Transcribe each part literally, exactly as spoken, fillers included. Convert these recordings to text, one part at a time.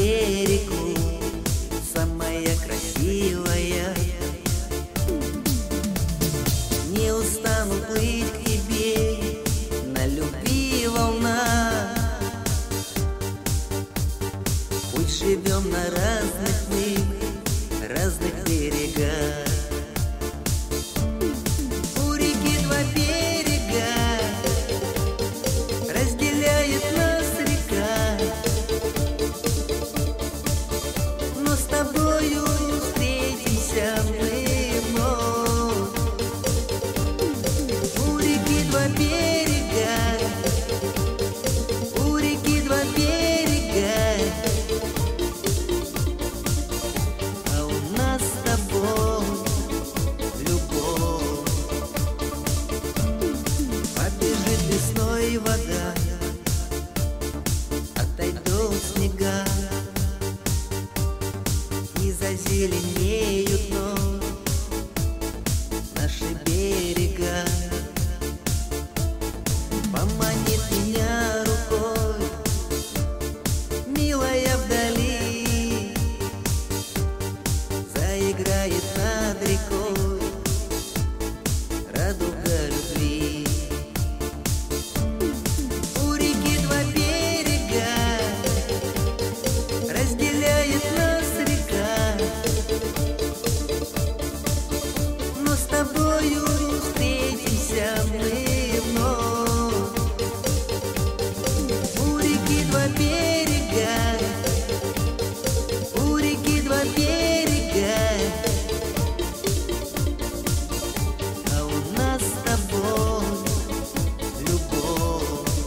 берегу, самая красивая. Не устану плыть к тебе на любви волна. Пусть живем на разных мы, разных берегах. У реки два берега, разделяет нас река, но с тобою встретимся мы вновь. У реки два берега, у реки два берега, а у нас с тобой любовь. Побежит весной вода, отойдут снега, и зазеленеют вновь наши берега. Поманит меня рукой, милая, вдали, заиграет над рекой радуга любви. У реки два берега, разделяет нас река, но с тобою встретимся мы вновь. У реки два берега, у реки два берега, а у нас с тобой любовь.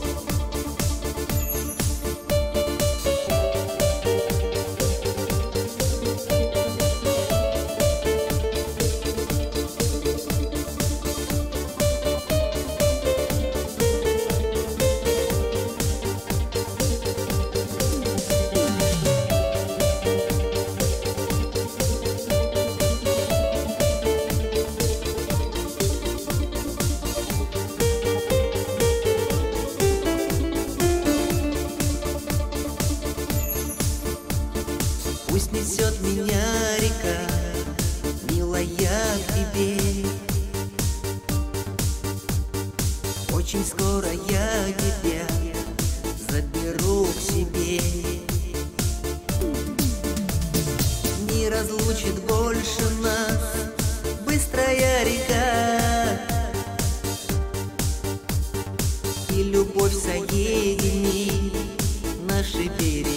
Пусть несет меня река, милая, к тебе. Очень скоро я тебя заберу к себе. Не разлучит больше нас быстрая река, и любовь соединит наши берега.